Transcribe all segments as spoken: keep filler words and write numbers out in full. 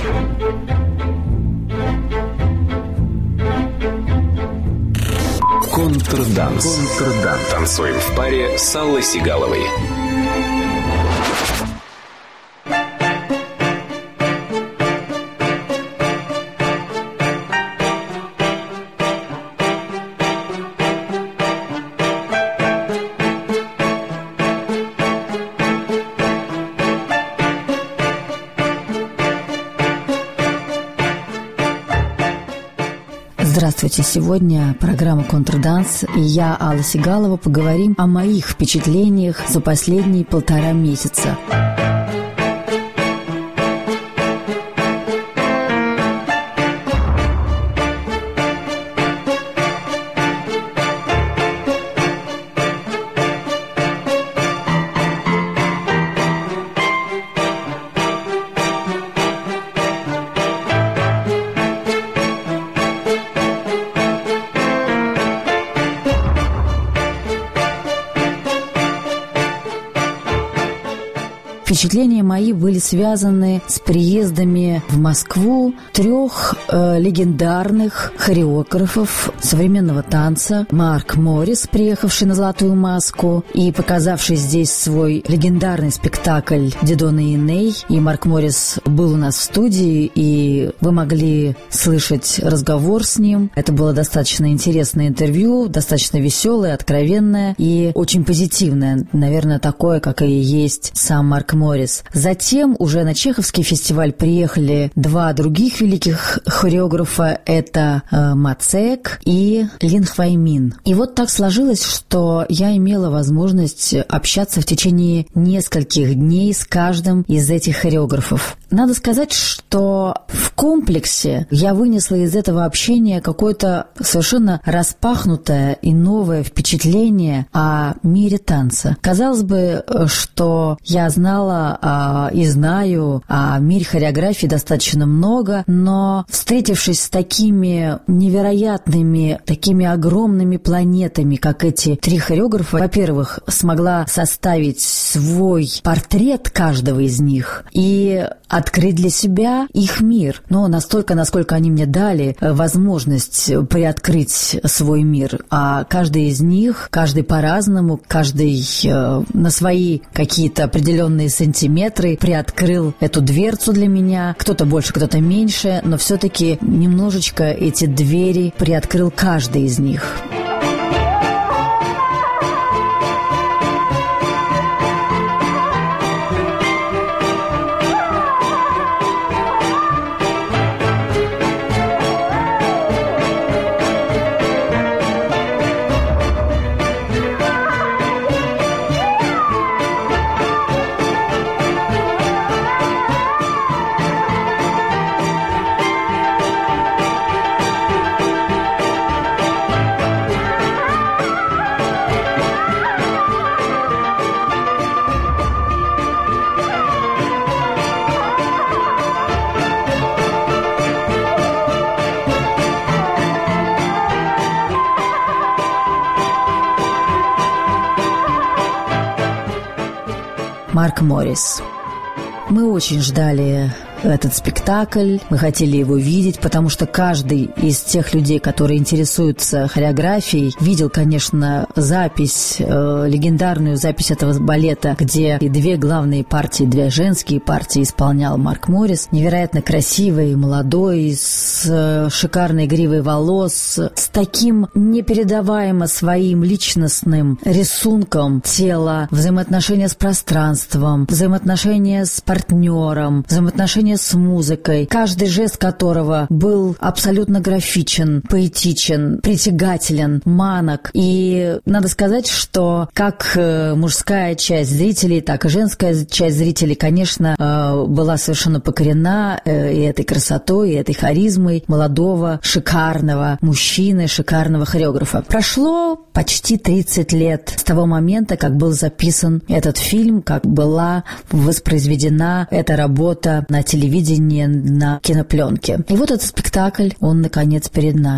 Контрданс. Контрданс. Танцуем в паре с Аллой Сигаловой. Здравствуйте! Сегодня программа «Контрданс» и я, Алла Сигалова, поговорим о моих впечатлениях за последние полтора месяца. Впечатления мои были связаны с приездами в Москву трех э, легендарных хореографов современного танца. Марк Моррис, приехавший на «Золотую маску» и показавший здесь свой легендарный спектакль «Дидона и Эней». И Марк Моррис был у нас в студии, и вы могли слышать разговор с ним. Это было достаточно интересное интервью, достаточно веселое, откровенное и очень позитивное. Наверное, такое, как и есть сам Марк Моррис. Моррис. Затем уже на Чеховский фестиваль приехали два других великих хореографа. Это э, Мацек и Лин Хваймин. И вот так сложилось, что я имела возможность общаться в течение нескольких дней с каждым из этих хореографов. Надо сказать, что в комплексе я вынесла из этого общения какое-то совершенно распахнутое и новое впечатление о мире танца. Казалось бы, что я знала а, и знаю о мире хореографии достаточно много, но встретившись с такими невероятными, такими огромными планетами, как эти три хореографа, во-первых, смогла составить свой портрет каждого из них и открыть для себя их мир. Но настолько, насколько они мне дали возможность приоткрыть свой мир. А каждый из них, каждый по-разному, каждый э, на свои какие-то определенные сантиметры приоткрыл эту дверцу для меня. Кто-то больше, кто-то меньше, но все-таки немножечко эти двери приоткрыл каждый из них. Марк Моррис. Мы очень ждали этот спектакль, мы хотели его видеть, потому что каждый из тех людей, которые интересуются хореографией, видел, конечно, запись, э, легендарную запись этого балета, где и две главные партии, две женские партии исполнял Марк Моррис. Невероятно красивый, молодой, с э, шикарной гривой волос, с таким непередаваемо своим личностным рисунком тела, взаимоотношения с пространством, взаимоотношения с партнером, взаимоотношения с музыкой, каждый жест которого был абсолютно графичен, поэтичен, притягателен, манок. И надо сказать, что как мужская часть зрителей, так и женская часть зрителей, конечно, была совершенно покорена и этой красотой, и этой харизмой молодого, шикарного мужчины, шикарного хореографа. Прошло почти тридцать лет с того момента, как был записан этот фильм, как была воспроизведена эта работа на телевидении, на кинопленке. И вот этот спектакль, он, наконец, перед нами.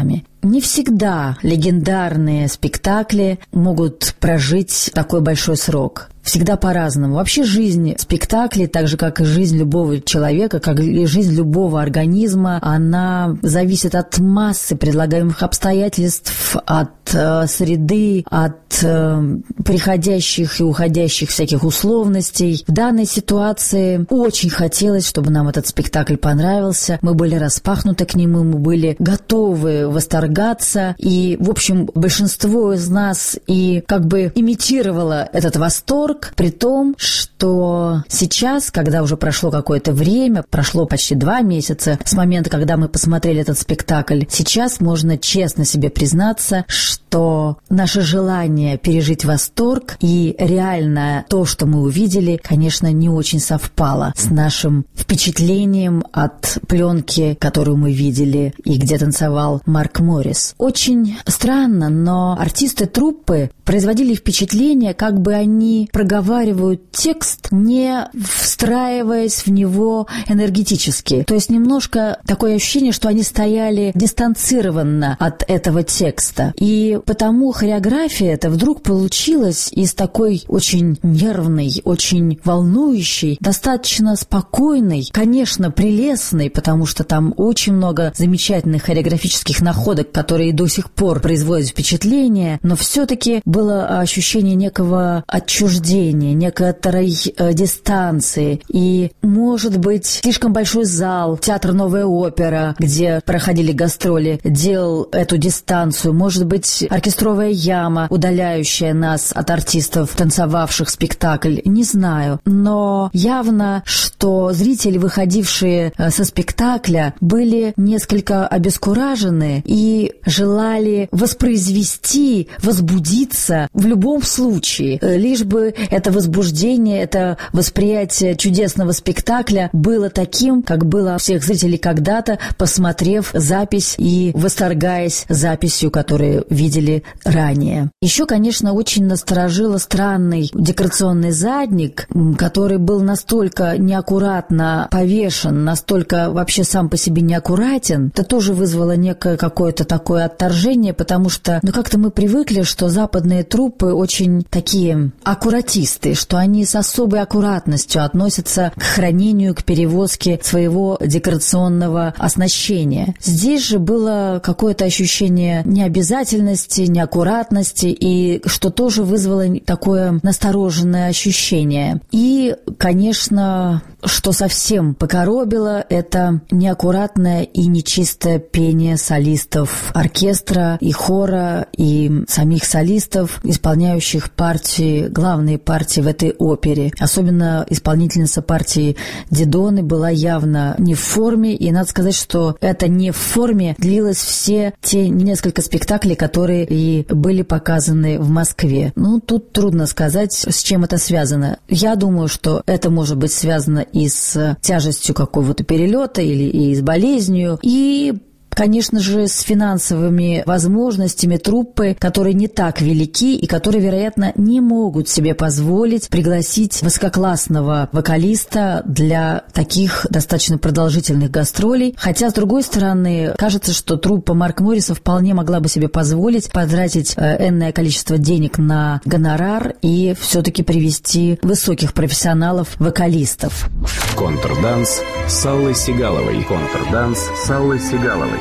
не всегда легендарные спектакли могут прожить такой большой срок. Всегда по-разному. Вообще жизнь спектаклей, так же, как и жизнь любого человека, как и жизнь любого организма, она зависит от массы предлагаемых обстоятельств, от э, среды, от э, приходящих и уходящих всяких условностей. В данной ситуации очень хотелось, чтобы нам этот спектакль понравился. Мы были распахнуты к нему, мы были готовы восторгаться. И, в общем, большинство из нас и как бы имитировало этот восторг, при том, что сейчас, когда уже прошло какое-то время, прошло почти два месяца с момента, когда мы посмотрели этот спектакль, сейчас можно честно себе признаться, что наше желание пережить восторг и реально то, что мы увидели, конечно, не очень совпало с нашим впечатлением от пленки, которую мы видели и где танцевал Марк Моррис. Очень странно, но артисты труппы производили впечатление, как бы они проговаривают текст, не встраиваясь в него энергетически. То есть немножко такое ощущение, что они стояли дистанцированно от этого текста. И потому хореография эта вдруг получилась из такой очень нервной, очень волнующей, достаточно спокойной, конечно, прелестной, потому что там очень много замечательных хореографических находок, которые до сих пор производят впечатление, но все-таки было ощущение некого отчуждения, некоторой э, дистанции. И, может быть, слишком большой зал, театр «Новая опера», где проходили гастроли, делал эту дистанцию. Может быть, оркестровая яма, удаляющая нас от артистов, танцевавших спектакль. Не знаю. Но явно, что зрители, выходившие э, со спектакля, были несколько обескуражены и желали воспроизвести, возбудиться в любом случае, лишь бы это возбуждение, это восприятие чудесного спектакля было таким, как было у всех зрителей когда-то, посмотрев запись и восторгаясь записью, которую видели ранее. Еще, конечно, очень насторожило странный декорационный задник, который был настолько неаккуратно повешен, настолько вообще сам по себе неаккуратен. Это тоже вызвало некое какое-то такое отторжение, потому что, ну, как-то мы привыкли, что западные труппы очень такие аккуратисты, что они с особой аккуратностью относятся к хранению, к перевозке своего декорационного оснащения. Здесь же было какое-то ощущение необязательности, неаккуратности, и что тоже вызвало такое настороженное ощущение. И, конечно, что совсем покоробило, это неаккуратное и нечистое пение солистов оркестра и хора, и самих солистов, исполняющих партии, главные партии в этой опере. Особенно исполнительница партии Дидоны была явно не в форме, и надо сказать, что это не в форме длилось все те несколько спектаклей, которые и были показаны в Москве. Ну, тут трудно сказать, с чем это связано. Я думаю, что это может быть связано и с тяжестью какого-то перелета, или и с болезнью, и конечно же, с финансовыми возможностями труппы, которые не так велики и которые, вероятно, не могут себе позволить пригласить высококлассного вокалиста для таких достаточно продолжительных гастролей. Хотя, с другой стороны, кажется, что труппа Марк Морриса вполне могла бы себе позволить потратить э, энное количество денег на гонорар и все-таки привести высоких профессионалов-вокалистов. Контрданс с Аллой Сигаловой. Контрданс с Аллой Сигаловой.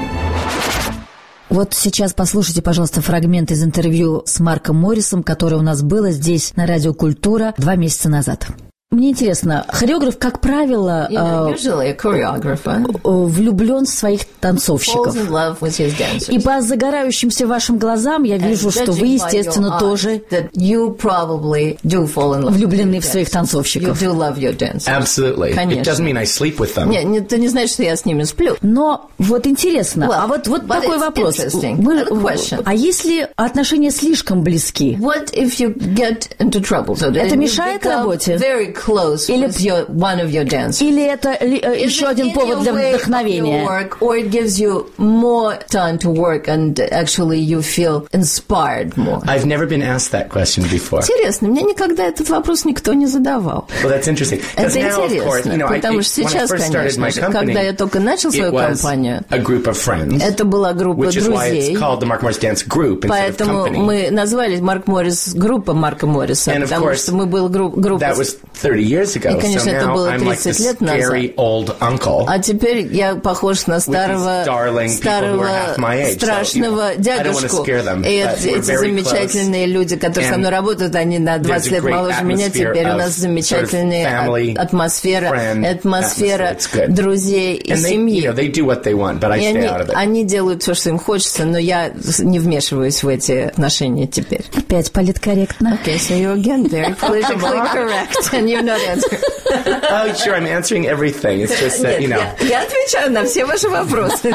Вот сейчас послушайте, пожалуйста, фрагмент из интервью с Марком Моррисом, которое у нас было здесь на Радио Культура два месяца назад. Мне интересно, хореограф, как правило, uh, влюблен в своих танцовщиков. И по загорающимся вашим глазам я вижу, что вы, естественно, тоже влюблены в своих танцовщиков. Не, ты не знаешь, что я с ними сплю. Но вот интересно, well, а вот, вот такой вопрос. Мы, а если отношения слишком близки? What if you get into trouble? So это мешает работе? close или, with your, one of your dancers. Или это ли, еще один повод для вдохновения? Work, or it gives you more time to work and actually you feel inspired more. I've never been asked that question before. Интересно, мне никогда этот вопрос никто не задавал. Well, that's interesting. Это now, интересно, course, you know, потому I, что сейчас, конечно же, когда я только начал свою компанию, a group of friends, это была группа which is why друзей, it's called the Mark Morris Dance Group instead of поэтому company. мы назвали Марк Моррис группа Марка Морриса, And потому course, что мы были групп, группа... That was thirty years ago, и, конечно, so это now было I'm like тридцать the лет назад. scary old uncle. А теперь я похож на старого, старого страшного so, you know, дядюшку. Them, и эти замечательные люди, которые со мной работают, они на двадцать лет моложе меня. Теперь у нас замечательная sort of атмосфера, friend, атмосфера друзей и they, семьи. You know, they do what they want, but I и stay они, out of it. они делают все, что им хочется, но я не вмешиваюсь в эти отношения теперь. Опять политкорректно. Okay, so you again very politically correct, and you're not answering. Oh, sure, I'm answering everything. It's just that, you know. Я, я отвечаю на все ваши вопросы.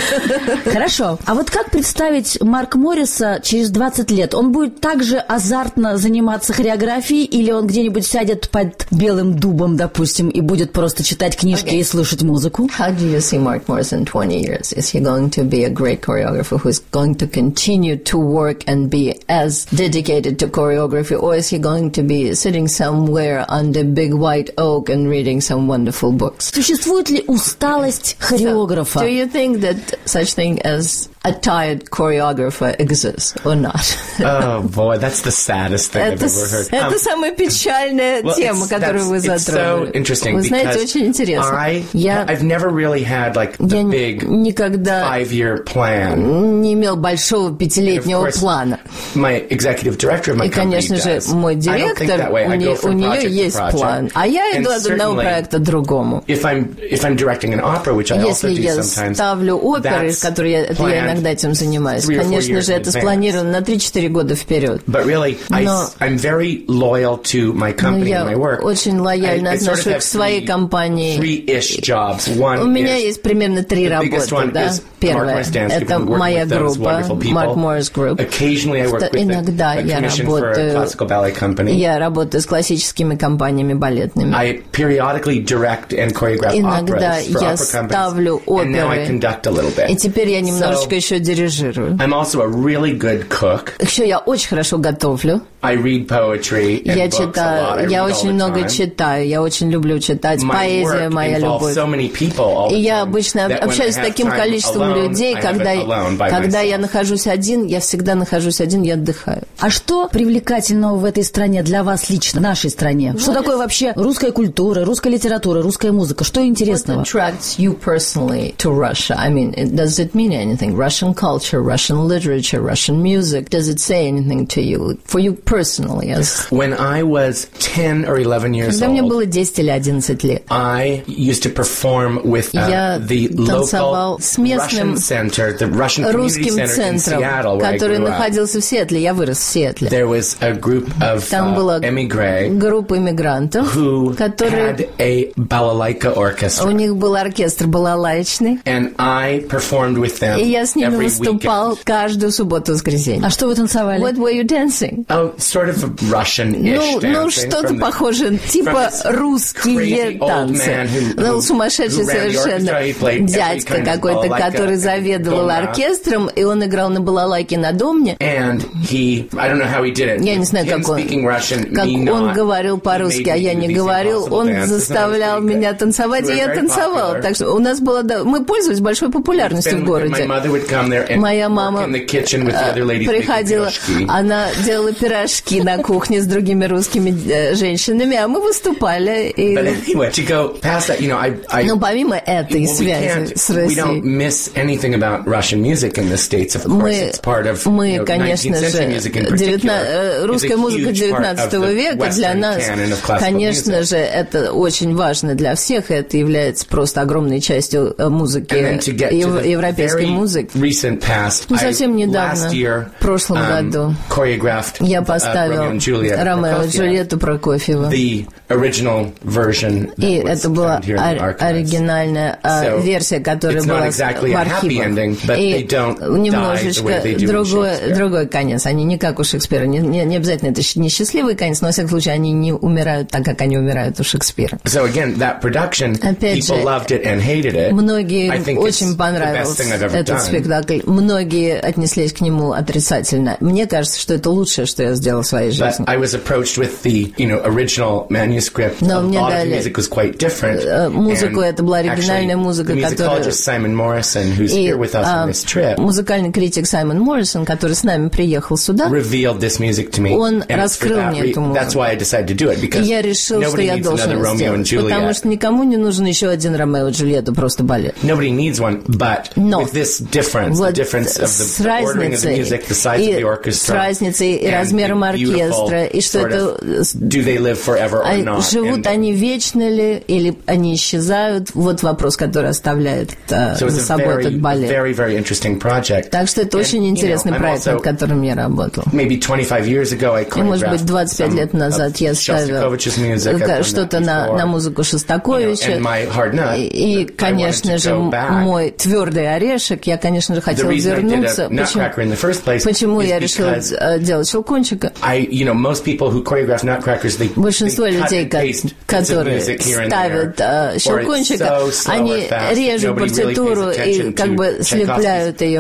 Хорошо. А вот как представить Марка Морриса через двадцать лет? Он будет также азартно заниматься хореографией или он где-нибудь сядет под белым дубом, допустим, и будет просто читать книжки okay. и слушать музыку? How do you see Mark Morris in twenty years? Is he going to be a great choreographer who's going to continue to work and be as dedicated to choreography, or is he going to be sitting somewhere under big white oak and reading some wonderful books? Существует ли усталость хореографа? So, do you think that such thing as a tired choreographer exists or not? Oh boy, that's the saddest thing I've ever heard. Это um, самая печальная well, тема, которую вы затронули. So interesting. Вы знаете, очень интересно. I, я, I've never really had like the big five-year plan. Не имел большого пятилетнего плана. My executive director of my И, конечно же, мой директор, у, не, у нее есть план, а я иду от одного проекта к другому. If I'm, if I'm directing an opera, which I also do sometimes, если я ставлю оперы, которые я, я иногда этим занимаюсь, конечно же, это спланировано на три-четыре года вперед. But really, I, I'm very loyal to my company and my work. Я очень лояльно I, I отношусь sort of к своей компании. Three-ish jobs. One у меня is, есть примерно три работы, да? Первая – это моя группа, Mark Morris Group. Occasionally I work with Иногда a, a я commission работаю, for a classical ballet company. Я работаю с классическими компаниями балетными. I periodically direct and choreograph Иногда operas for я opera ставлю companies, and now I оперы, conduct a little bit. и теперь я немножечко so, еще дирижирую. I'm also a really good cook. Еще я очень хорошо готовлю. I read poetry and я books читаю, a lot. I я read очень all the много time. читаю, я очень люблю читать. My Поэзия моя любовь. So many people all the и я time, обычно общаюсь с таким количеством alone, людей, когда, когда я нахожусь один, я всегда нахожусь один, я отдыхаю. А что привлекательного в этой стране для вас лично, в нашей стране? Что такое вообще русская культура, русская литература, русская музыка? Что интересного? What attracts you personally to Russia? I mean, does it mean anything? Russian culture, Russian literature, Russian music? Does it say anything to you? For you personally, as when I was ten or eleven years Когда old, мне было десять или одиннадцать лет, I used to perform with uh, я the local с местным Russian center, the Russian Community русским Center in центром, Seattle, where который I grew находился up. в Сиэтле. Я вырос в Сиэтле. There was a group of Там была uh, emigre группа иммигрантов, who которые had a balalaika orchestra. У них был оркестр балалаечный. And I performed with them И я с ними every выступал weekend. каждую субботу-воскресенье. А что вы танцевали? What were you dancing? Oh, sort of Russian-ish Ну, dancing. ну что-то the, похоже, типа русские танцы. Ну, сумасшедший совершенно дядька какой-то, который заведовал оркестром, и он играл на балалайке на домне. And he, I don't know how he did it. Я не знаю, как он, Russian, как он not, говорил по-русски, а я не говорил. Он заставлял меня танцевать, и я танцевала. Так что у нас было, да, мы пользовались большой популярностью в городе. Моя мама приходила, она делала пирожки на кухне с другими русскими женщинами, а мы выступали. И... Но помимо этой связи с Россией, мы, мы, конечно же, девятна... русская музыка девятнадцатого века для нас, конечно же, это очень важно для всех, это является просто огромной частью музыки, ев... европейской музыки. recent past, ну, совсем недавно, last year, в прошлом um, году, choreographed я поставил uh, Ромео и Джульетту Прокофьева. The original version. И это была ор- оригинальная so, версия, которая была exactly в архивах. Ending, и немножечко другой, другой конец. Они не как у Шекспира. Не, не, не обязательно это не счастливый конец, но, во всяком случае, они не умирают так, как они умирают у Шекспира. So again, that production, опять же, loved it and hated it. Многие очень понравился этот done. спектакль. Многие отнеслись к нему отрицательно. Мне кажется, что это лучшее, что я сделал в своей жизни. But I was approached with the, you know, original manuscript. Но мне дали music was quite different. Музыку, это была оригинальная музыка, которая... Simon Morrison, who's и here with us on this trip, музыкальный критик Саймон Моррисон, который с нами приехал сюда, revealed this music to me. Он раскрыл мне эту музыку. That's why I decided to do it, because и я решил, что я должен сделать. Потому что никому не нужен еще один Ромео и Джульетта, просто балет. Nobody needs one, but Но with this difference, вот the difference of the, the ordering of the music, the size of the orchestra, с разницей и размером оркестра, и что это... Do they live forever or not? Живут они вечно ли, или они исчезают? Вот вопрос, который оставляет uh, so за собой very, этот балет. Very, very interesting project. Так что это and, очень интересный you know, проект, над которым я работал. Maybe twenty-five years ago I и, может быть, двадцать пять лет назад я ставил что-то на, на музыку Шостаковича. You know, и, и, конечно же, мой твердый орешек, я, конечно же, хотел вернуться. Почему, почему я решил делать Щелкунчика? I, you know, most people who choreograph Nutcrackers, they, большинство they людей, которые ставят uh, Щелкунчика, они режут партитуру и как бы слепляют ее.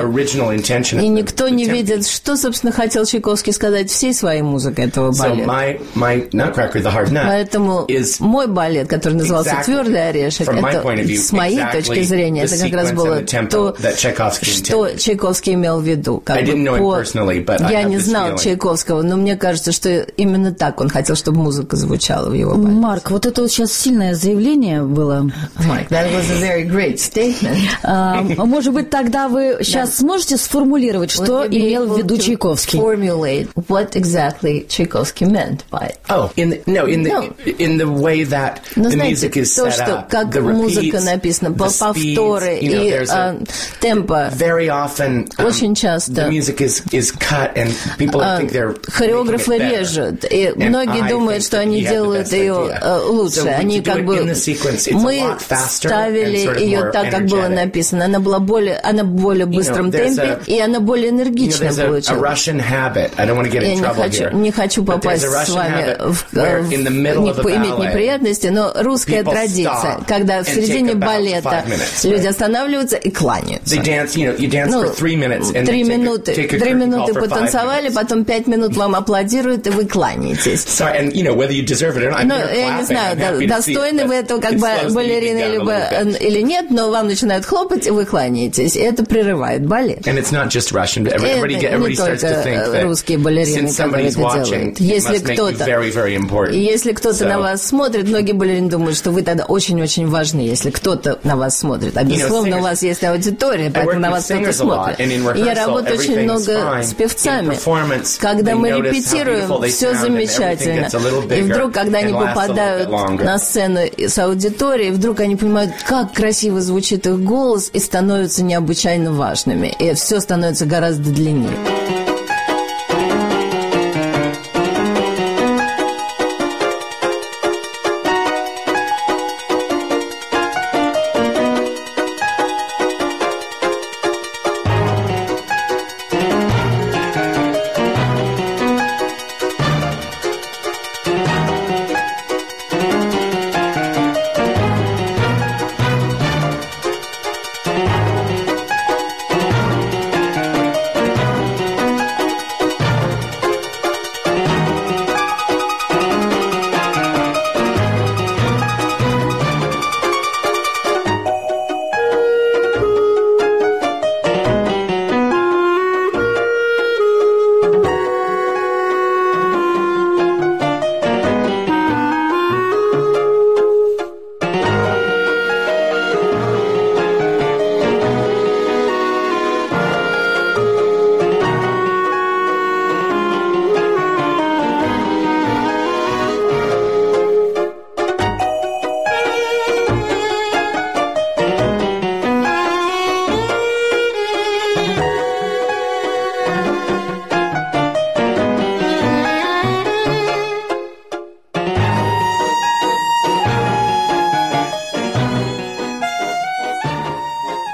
И никто не видит, что, собственно, хотел Чайковский сказать всей своей музыкой этого балета. So my, my Nutcracker, the Hard Nut, поэтому мой балет, который назывался exactly, «Твердый орешек», это, view, с моей exactly точки зрения, это как раз было то, что Чайковский имел в виду. Как бы по... Я не знал feeling. Чайковского, но мне кажется, что именно так он хотел, чтобы музыка звучала в его балете. Марк, вот это вот сейчас сильное заявление было. Mark, that was a very great statement. А, может быть, тогда вы сейчас сможете сформулировать, что имел в виду Чайковский? Formulate what exactly Tchaikovsky meant by it. Oh, in the, no, in the no. in the way that Но, the знаете, music is то, set что up, как the музыка repeats, написана, the speeds, повторы you know, и а, темпо. Very often, um, очень часто the music is is cut and people а, think they're хореографы режут, и and многие I думают, что они делают ее лучше. So они как бы мы ставили ее так, как было написано. Она была более, она в более быстром you know, темпе, a, и она более энергичная you know, получилась. Я не хочу, не хочу попасть с вами в, в, не, иметь неприятности, но русская традиция, когда в середине балета люди останавливаются и кланяются. Dance, you know, you dance ну, for three minutes and три минуты, take a, take a три минуты потанцевали, minutes. Потом пять минут вам аплодируют, и вы кланяетесь. Sorry, and, you know, whether you deserve it or not, но я не знаю, достойны вы этого как бы балерины либо, или нет, но вам начинают хлопать, и вы кланяетесь. И это прерывает балет. And it's not just Russian. Everybody, это everybody не starts to think that русские балерины, которые это делают. Если кто-то, very, very если кто-то so, на вас смотрит, многие балерины думают, что вы тогда очень-очень важны, если кто-то на вас смотрит. А безусловно, you know, singers, у вас есть аудитория, поэтому на вас кто-то смотрит. И я работаю очень много с певцами. Когда мы репетируем, все замечательно. И вдруг, когда они попадают на сцену с аудиторией, вдруг они понимают, как красиво звучит их голос, и становятся необычайно важными. И все становится гораздо длиннее.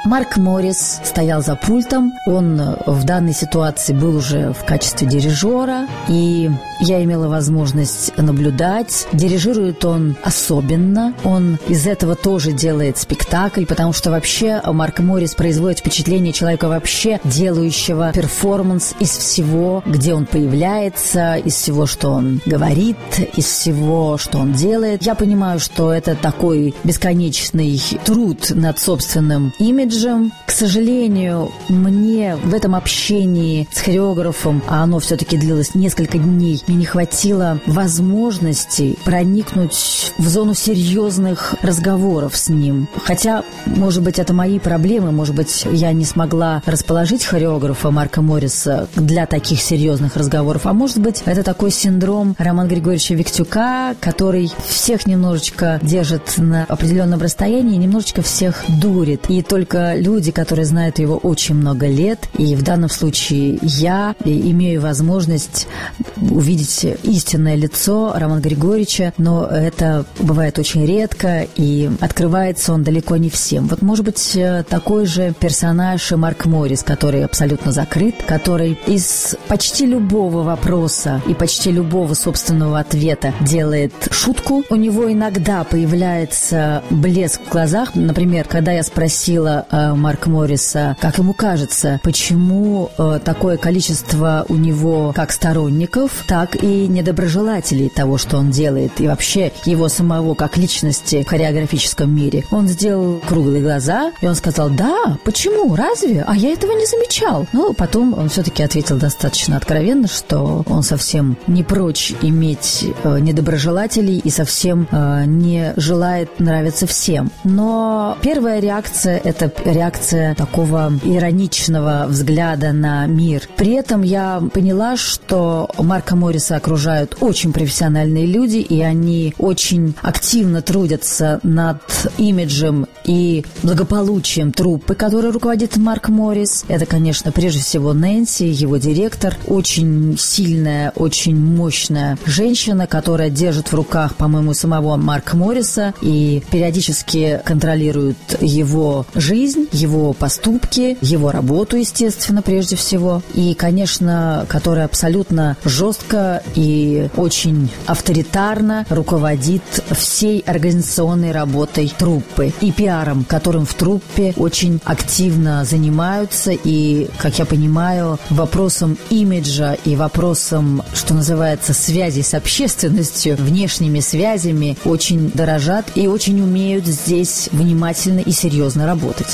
Марк Моррис стоял за пультом. Он в данной ситуации был уже в качестве дирижера, и я имела возможность наблюдать. Дирижирует он особенно. Он из этого тоже делает спектакль, потому что вообще Марк Моррис производит впечатление человека вообще делающего перформанс из всего, где он появляется, из всего, что он говорит, из всего, что он делает. Я понимаю, что это такой бесконечный труд над собственным имиджем. К сожалению, мне в этом общении с хореографом, а оно все-таки длилось несколько дней, мне не хватило возможности проникнуть в зону серьезных разговоров с ним. Хотя, может быть, это мои проблемы, может быть, я не смогла расположить хореографа Марка Морриса для таких серьезных разговоров, а может быть, это такой синдром Романа Григорьевича Виктюка, который всех немножечко держит на определенном расстоянии, немножечко всех дурит. И только люди, которые знают его очень много лет, и в данном случае я имею возможность увидеть истинное лицо Романа Григорьевича, но это бывает очень редко, и открывается он далеко не всем. Вот, может быть, такой же персонаж и Марк Моррис, который абсолютно закрыт, который из почти любого вопроса и почти любого собственного ответа делает шутку. У него иногда появляется блеск в глазах. Например, когда я спросила э, Марка Морриса, как ему кажется, почему э, такое количество у него как сторонников, так и недоброжелателей того, что он делает, и вообще его самого как личности в хореографическом мире. Он сделал круглые глаза, и он сказал: да, почему, разве? А я этого не замечал. Ну, потом он все-таки ответил достаточно откровенно, что он совсем не прочь иметь э, недоброжелателей и совсем э, не желает нравиться всем. Но первая реакция – это реакция такого ироничного взгляда на мир. При этом я поняла, что Марка Морриса окружают очень профессиональные люди, и они очень активно трудятся над имиджем и благополучием труппы, которой руководит Марк Моррис. Это, конечно, прежде всего Нэнси, его директор, очень сильная, очень мощная женщина, которая держит в руках, по-моему, самого Марка Морриса и периодически контролирует его жизнь, его поступки, его работу, естественно, прежде всего. И, конечно, которая абсолютно жестко и очень авторитарно руководит всей организационной работой труппы и пиаром, которым в труппе очень активно занимаются. И, как я понимаю, вопросом имиджа и вопросом, что называется, связи с общественностью, внешними связями очень дорожат и очень умеют здесь внимательно и серьезно работать.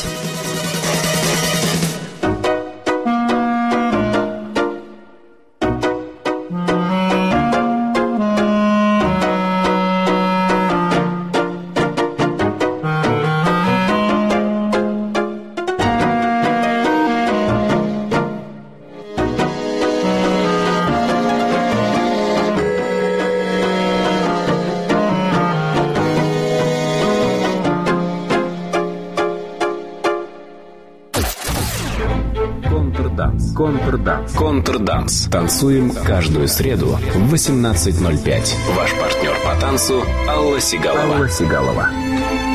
Контрданс. Контрданс. Танцуем каждую среду в восемнадцать ноль пять. Ваш партнер по танцу Алла Сигалова. Алла Сигалова.